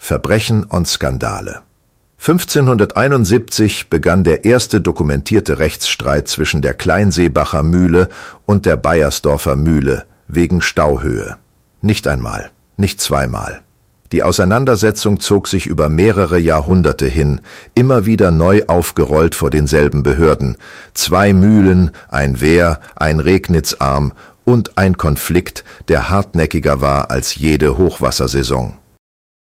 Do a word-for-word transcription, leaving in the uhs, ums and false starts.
Verbrechen und Skandale. fünfzehnhunderteinundsiebzig begann der erste dokumentierte Rechtsstreit zwischen der Kleinseebacher Mühle und der Beiersdorfer Mühle wegen Stauhöhe. Nicht einmal, nicht zweimal. Die Auseinandersetzung zog sich über mehrere Jahrhunderte hin, immer wieder neu aufgerollt vor denselben Behörden. Zwei Mühlen, ein Wehr, ein Regnitzarm und ein Konflikt, der hartnäckiger war als jede Hochwassersaison.